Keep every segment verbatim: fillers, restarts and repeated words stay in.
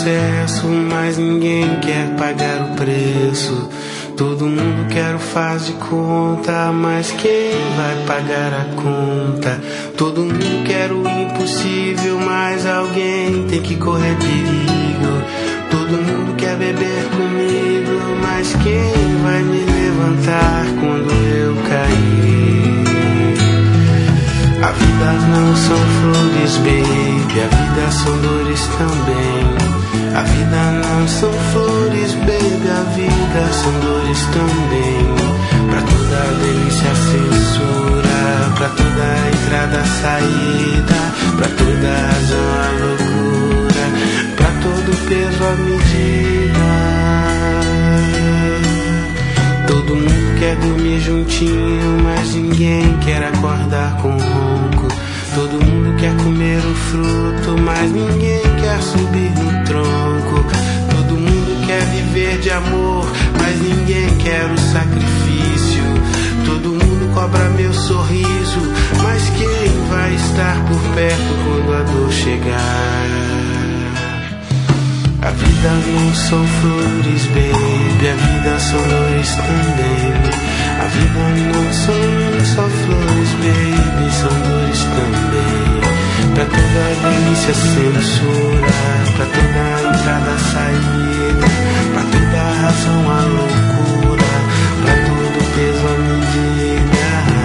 sucesso, mas ninguém quer pagar o preço. Todo mundo quer o faz de conta, mas quem vai pagar a conta? Todo mundo quer o impossível, mas alguém tem que correr perigo. Todo mundo quer beber comigo, mas quem vai me levantar quando eu cair? A vida não são flores, baby, a vida são dores também. A vida não são flores, baby, a vida são dores também. Pra toda delícia, censura, pra toda entrada, saída, pra toda razão, a loucura, pra todo peso, a medida. Todo mundo quer dormir juntinho, mas ninguém quer acordar com ronco. Todo mundo quer comer o fruto, mas ninguém quer subir no tronco. Todo mundo quer viver de amor, mas ninguém quer o sacrifício. Todo mundo cobra meu sorriso, mas quem vai estar por perto quando a dor chegar? A vida não são flores, baby, a vida são dores também. A vida não são só flores, baby, são dores também. Pra toda delícia, censura, pra toda entrada, saída, pra toda razão, a loucura, pra todo peso, a medida.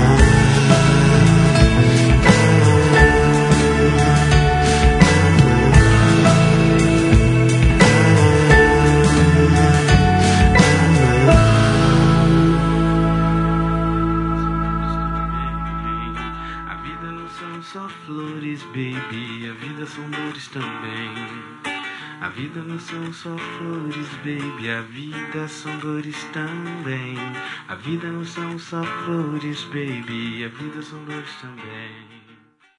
Só flores, baby, a vida são dores também. A vida não são só flores, baby, a vida são dores também. A vida não são só flores, baby, a vida são dores também.